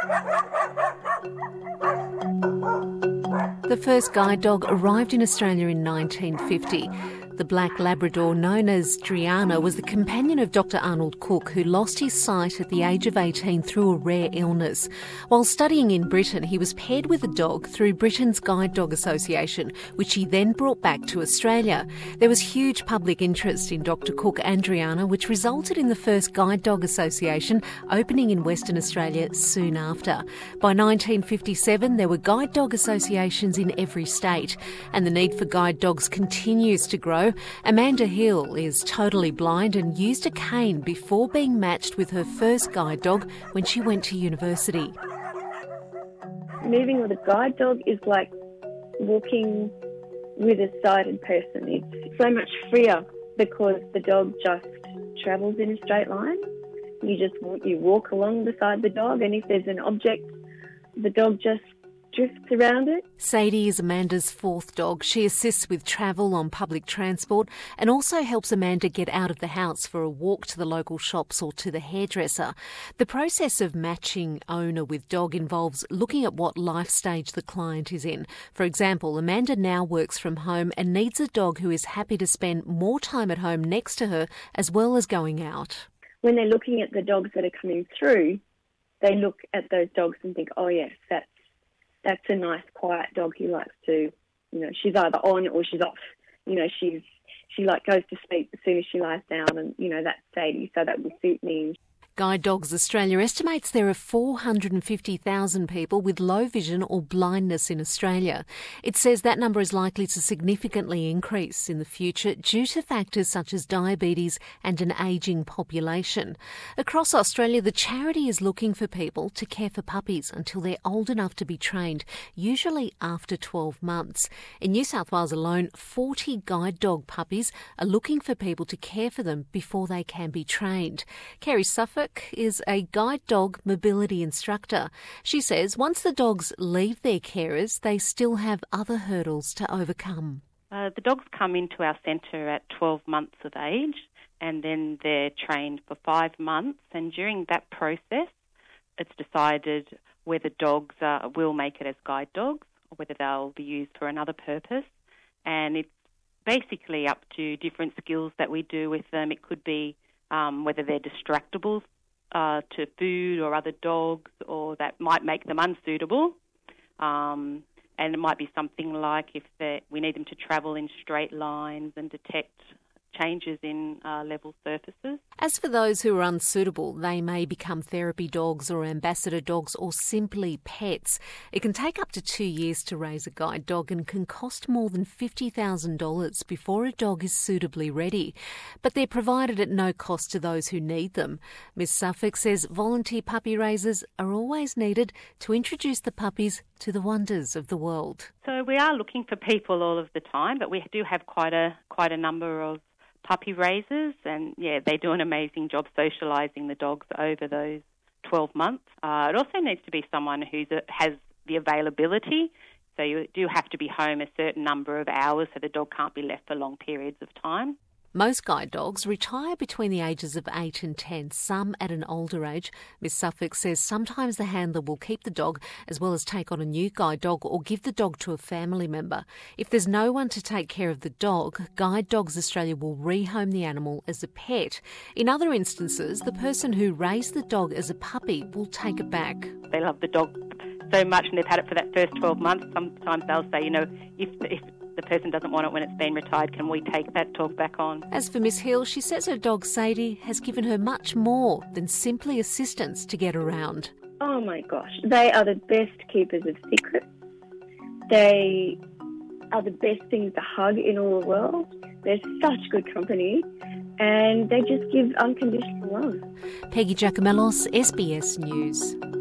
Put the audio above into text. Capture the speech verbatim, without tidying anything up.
The first guide dog arrived in Australia in nineteen fifty. The black Labrador known as Driana was the companion of Doctor Arnold Cook, who lost his sight at the age of eighteen through a rare illness. While studying in Britain, he was paired with a dog through Britain's Guide Dog Association, which he then brought back to Australia. There was huge public interest in Doctor Cook and Driana, which resulted in the first Guide Dog Association opening in Western Australia soon after. By nineteen fifty-seven, there were guide dog associations in every state, and the need for guide dogs continues to grow. Amanda Hill is totally blind and used a cane before being matched with her first guide dog when she went to university. Moving with a guide dog is like walking with a sighted person. It's so much freer because the dog just travels in a straight line. You just walk, you walk along beside the dog, and if there's an object, the dog just drifts around it. Sadie is Amanda's fourth dog. She assists with travel on public transport and also helps Amanda get out of the house for a walk to the local shops or to the hairdresser. The process of matching owner with dog involves looking at what life stage the client is in. For example, Amanda now works from home and needs a dog who is happy to spend more time at home next to her as well as going out. When they're looking at the dogs that are coming through, they look at those dogs and think, oh yes, that's That's a nice, quiet dog who likes to, you know, she's either on or she's off. You know, she's she like goes to sleep as soon as she lies down, and you know that's Sadie, so that will suit me. Guide Dogs Australia estimates there are four hundred fifty thousand people with low vision or blindness in Australia. It says that number is likely to significantly increase in the future due to factors such as diabetes and an ageing population. Across Australia, the charity is looking for people to care for puppies until they're old enough to be trained, usually after twelve months. In New South Wales alone, forty guide dog puppies are looking for people to care for them before they can be trained. Kerry Suffolk is a guide dog mobility instructor. She says once the dogs leave their carers, they still have other hurdles to overcome. Uh, the dogs come into our centre at twelve months of age, and then they're trained for five months. And during that process, it's decided whether dogs uh, will make it as guide dogs or whether they'll be used for another purpose. And it's basically up to different skills that we do with them. It could be um, whether they're distractible Uh, to food or other dogs, or that might make them unsuitable. Um, and it might be something like if we need them to travel in straight lines and detect changes in uh, level surfaces. As for those who are unsuitable, they may become therapy dogs or ambassador dogs or simply pets. It can take up to two years to raise a guide dog and can cost more than fifty thousand dollars before a dog is suitably ready. But they're provided at no cost to those who need them. Miss Suffolk says volunteer puppy raisers are always needed to introduce the puppies to the wonders of the world. So we are looking for people all of the time, but we do have quite a quite a number of puppy raisers, and yeah, they do an amazing job socialising the dogs over those twelve months. Uh, it also needs to be someone who has the availability, so you do have to be home a certain number of hours, so the dog can't be left for long periods of time. Most guide dogs retire between the ages of eight and ten, some at an older age. Miss Suffolk says sometimes the handler will keep the dog as well as take on a new guide dog or give the dog to a family member. If there's no one to take care of the dog, Guide Dogs Australia will rehome the animal as a pet. In other instances, the person who raised the dog as a puppy will take it back. They love the dog so much and they've had it for that first twelve months. Sometimes they'll say, you know, if if the person doesn't want it when it's been retired, can we take that dog back on? As for Miss Hill, she says her dog Sadie has given her much more than simply assistance to get around. Oh my gosh, they are the best keepers of secrets. They are the best things to hug in all the world. They're such good company and they just give unconditional love. Peggy Giacomellos, S B S News.